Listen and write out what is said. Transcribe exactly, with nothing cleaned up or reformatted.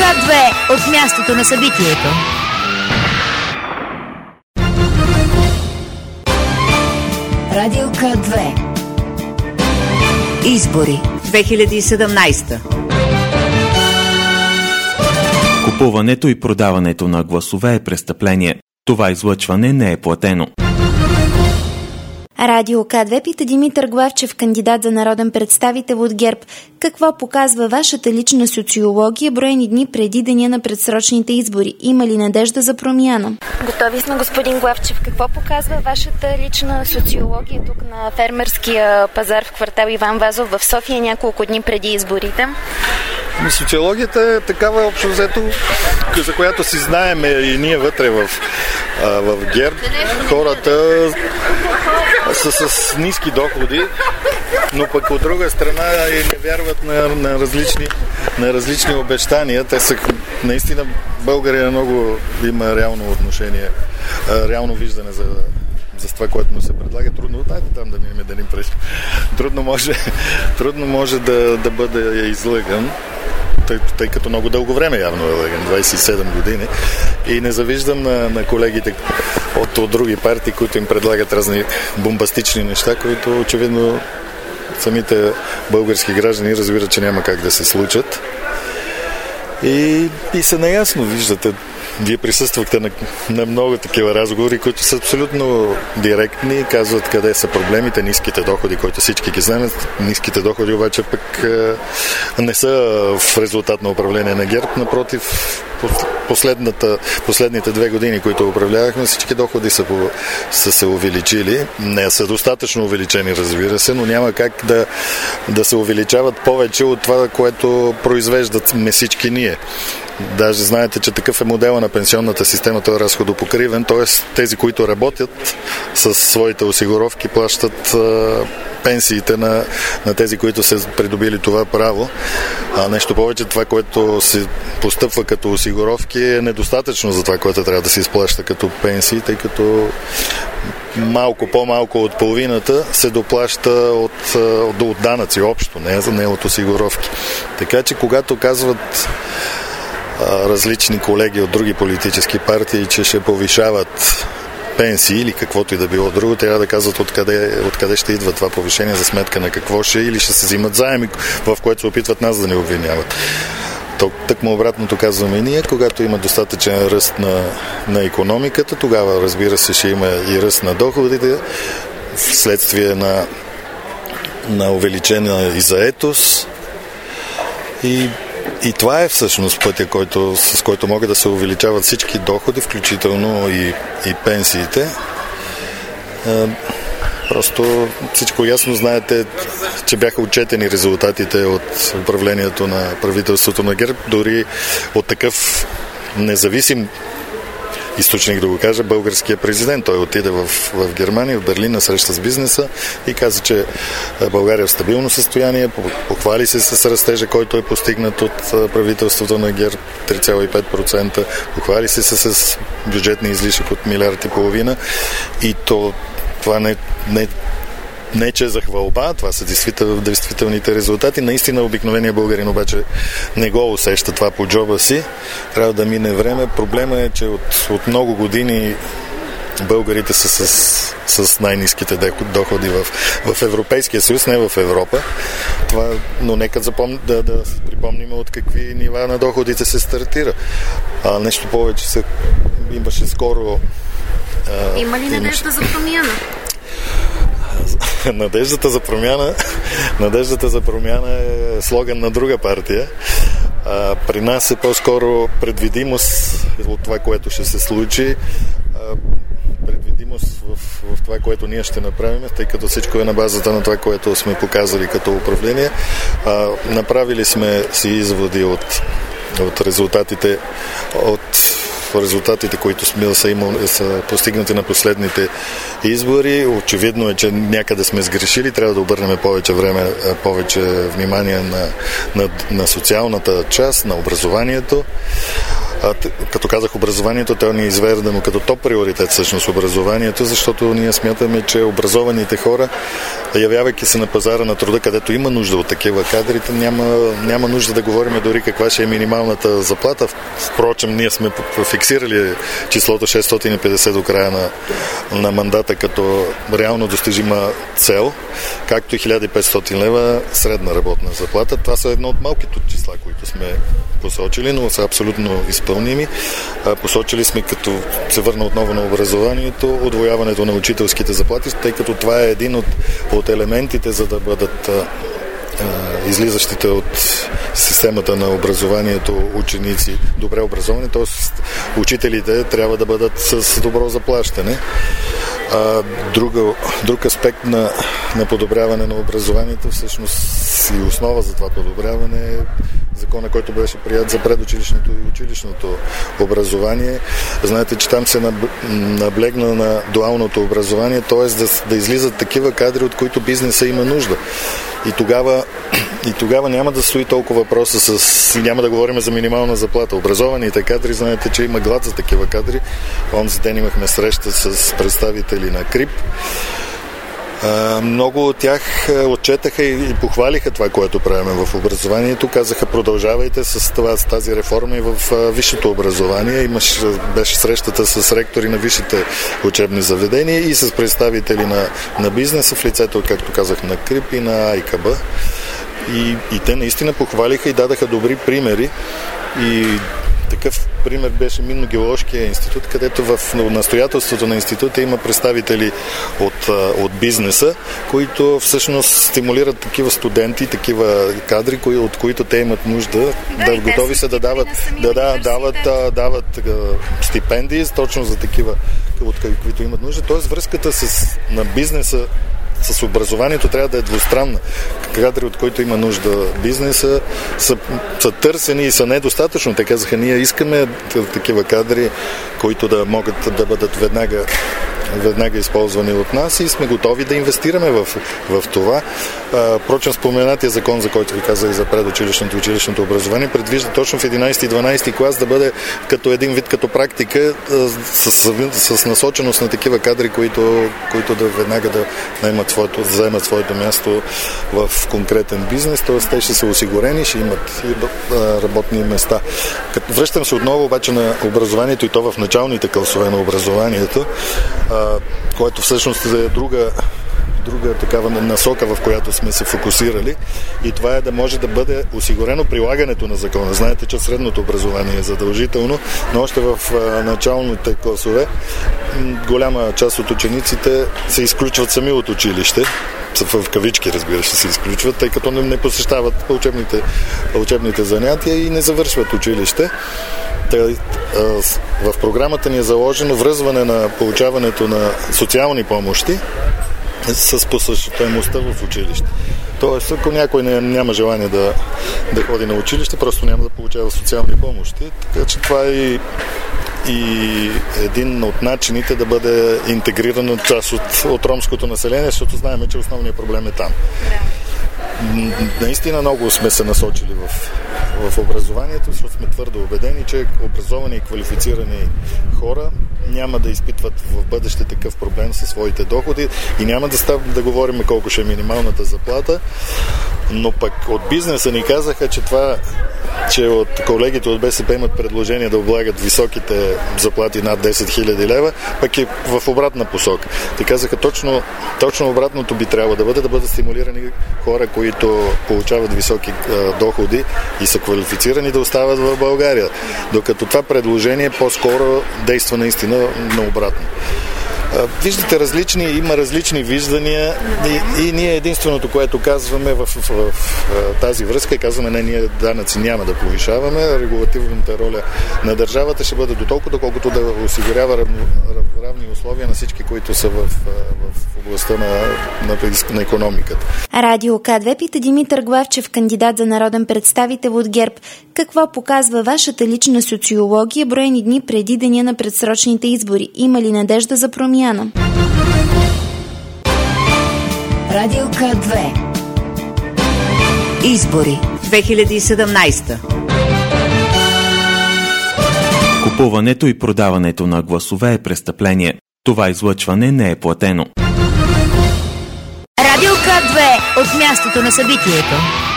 К две от мястото на събитието. Радио К две. Избори две хиляди и седемнадесета. Купуването и продаването на гласове е престъпление. Това излъчване не е платено. Радио К две пита Димитър Главчев, кандидат за народен представител от ГЕРБ. Какво показва вашата лична социология броени дни преди деня на предсрочните избори? Има ли надежда за промяна? Готови сме, господин Главчев. Какво показва вашата лична социология тук на фермерския пазар в квартал Иван Вазов в София няколко дни преди изборите? Социологията е такава общо взето, за която си знаеме и ние вътре в, в ГЕРБ. Хората са с ниски доходи, но пък от друга страна и не вярват на, на, различни, на различни обещания. Те са наистина, България много има реално отношение, реално виждане за, за това, което му се предлага. Трудно, дайте там да минем да ни пречи. Трудно може, трудно може да, да бъде излъган. Тъй, тъй като много дълго време явно е лъган, двадесет и седем години, и не завиждам на, на колегите от, от други партии, които им предлагат разни бомбастични неща, които очевидно самите български граждани разбират, че няма как да се случат. И, и са наясно, виждате, вие присъствахте на, на много такива разговори, които са абсолютно директни, казват къде са проблемите, ниските доходи, които всички ги знаят. Ниските доходи обаче пък е, не са в резултат на управление на ГЕРБ, напротив, последната, последните две години, които управлявахме, всички доходи са, по, са се увеличили. Не са достатъчно увеличени, разбира се, но няма как да, да се увеличават повече от това, което произвеждат всички ние. Даже знаете, че такъв е модела на пенсионната система, той е разходопокривен, т.е. тези, които работят с своите осигуровки, плащат а, пенсиите на, на тези, които са придобили това право. А нещо повече, това, което се постъпва като осигуровки, е недостатъчно за това, което трябва да се изплаща като пенсии, тъй като малко по-малко от половината се доплаща от, от, от данъци общо, не, не от осигуровки. Така че, когато казват различни колеги от други политически партии, че ще повишават пенсии или каквото и да било друго, трябва да казват откъде, откъде ще идва това повишение, за сметка на какво ще, или ще се взимат заеми, в което се опитват нас да ни обвиняват. Тъкмо обратното казваме и ние, когато има достатъчен ръст на, на икономиката, тогава, разбира се, ще има и ръст на доходите, вследствие на, на увеличена и заетост. И И това е всъщност пътя, който, с който могат да се увеличават всички доходи, включително и, и пенсиите. Е, просто всичко ясно знаете, че бяха отчетени резултатите от управлението на правителството на ГЕРБ, дори от такъв независим източник, да го кажа, българския президент. Той отиде в, в Германия, в Берлин, на среща с бизнеса и каза, че България е в стабилно състояние, похвали се с растежа, който е постигнат от правителството на ГЕРБ, три цяло и пет процента, похвали се с бюджетни излишък от милиард и половина, и то, това не, не Не, че е за хвалба, това са действител, действителните резултати. Наистина обикновения българин обаче не го усеща това по джоба си. Трябва да мине време. Проблема е, че от, от много години българите са с, с най-ниските доходи в, в Европейския съюз, не в Европа. Това, но нека запомни, да, да припомним от какви нива на доходите се стартира. А, нещо повече се, имаше скоро... А, Има ли надежда имаш... за промяна? Надеждата за промяна Надеждата за промяна е слоган на друга партия. А, при нас е по-скоро предвидимост от това, което ще се случи. А, предвидимост в, в това, което ние ще направим, тъй като всичко е на базата на това, което сме показали като управление. А, направили сме си изводи от, от резултатите от резултатите, които са, имали, са постигнати на последните избори. Очевидно е, че някъде сме сгрешили. Трябва да обърнем повече време, повече внимание на, на, на социалната част, на образованието. А, като казах образованието, то ни е изведено като топ приоритет всъщност образованието, защото ние смятаме, че образованите хора явявайки се на пазара на труда, където има нужда от такива кадрите, няма, няма нужда да говорим дори каква ще е минималната заплата. Впрочем, ние сме фиксирали числото шестстотин и петдесет до края на, на мандата като реално достижима цел, както и хиляда и петстотин лева средна работна заплата. Това са едно от малките числа, които сме посочили, но са абсолютно изпълними. Посочили сме, като се върна отново на образованието, удвояването на учителските заплати, тъй като това е един от, от елементите, за да бъдат а, а, излизащите от системата на образованието ученици добре образовани, т.е. учителите трябва да бъдат с добро заплащане. А, друга, друг аспект на, на подобряване на образованието, всъщност и основа за това подобряване е закона, който беше прият за предучилищното и училищното образование. Знаете, че там се наблегна на дуалното образование, т.е. да, да излизат такива кадри, от които бизнеса има нужда. И тогава, и тогава няма да стои толкова въпроса с... Няма да говорим за минимална заплата. Образованите кадри, знаете, че има глад за такива кадри. Онзи ден имахме среща с представители на КРИП. Много от тях отчетаха и похвалиха това, което правим в образованието. Казаха, продължавайте с, това, с тази реформа и в висшето образование. Имаш, беше срещата с ректори на висшите учебни заведения и с представители на, на бизнеса в лицето, както казах, на КРИП и на АйКБ. И, и те наистина похвалиха и дадаха добри примери. И такъв пример беше Минно-геоложкия институт, където в настоятелството на института има представители от, от бизнеса, които всъщност стимулират такива студенти, такива кадри, кои, от които те имат нужда, да, да готови са да дават, да, да, дават, дават, дават стипендии точно за такива, от които имат нужда. Тоест връзката с, на бизнеса с образованието трябва да е двустранна. Кадри, от които има нужда бизнеса, са, са търсени и са недостатъчно. Те казаха, ние искаме такива кадри, които да могат да бъдат веднага веднага използвани от нас и сме готови да инвестираме в, в това. Впрочем, споменатия закон, за който ви казах за предучилищното и училищното образование, предвижда точно в единайсети и дванайсети клас да бъде като един вид, като практика с, с, с насоченост на такива кадри, които, които да веднага да наемат своето, да заемат своето място в конкретен бизнес, т.е. те ще са осигурени, ще имат и работни места. Връщам се отново обаче на образованието и то в началните класове на образованието, което всъщност е друга, друга такава насока, в която сме се фокусирали, и това е да може да бъде осигурено прилагането на закона. Знаете, че средното образование е задължително, но още в началните класове голяма част от учениците се изключват сами от училище, в кавички, разбира се, се изключват, тъй като не посещават учебните, учебните занятия и не завършват училище. В програмата ни е заложено връзване на получаването на социални помощи с посещаемостта в училище. Тоест, ако някой не, няма желание да, да ходи на училище, просто няма да получава социални помощи. Така че това е и, и един от начините да бъде интегрирана част от, от ромското население, защото знаем, че основният проблем е там. Наистина много сме се насочили в, в образованието, защото сме твърдо убедени, че образовани и квалифицирани хора няма да изпитват в бъдеще такъв проблем със своите доходи и няма да става да говорим колко ще е минималната заплата, но пък от бизнеса ни казаха, че това, че от колегите от БСП имат предложение да облагат високите заплати над десет хиляди лева, пък е в обратна посока. Те казаха точно, точно обратното би трябвало да бъде, да бъдат стимулирани хора, които получават високи а, доходи и са квалифицирани, да остават в България. Докато това предложение по-скоро действа наистина наобратно. Виждате, различни, има различни виждания и, и ние единственото, което казваме в, в, в, в тази връзка, казваме, не, ние данъци няма да повишаваме, регулативната роля на държавата ще бъде дотолкова, доколкото да осигурява равно, равни условия на всички, които са в, в областта на, на, на икономиката. Радио К две пита Димитър Главчев, кандидат за народен представител от ГЕРБ. Какво показва вашата лична социология броени дни преди деня на предсрочните избори? Има ли надежда за промяна? Радио К две. Избори две хиляди и седемнайсета. Купуването и продаването на гласове е престъпление. Това излъчване не е платено. Радио К две от мястото на събитието.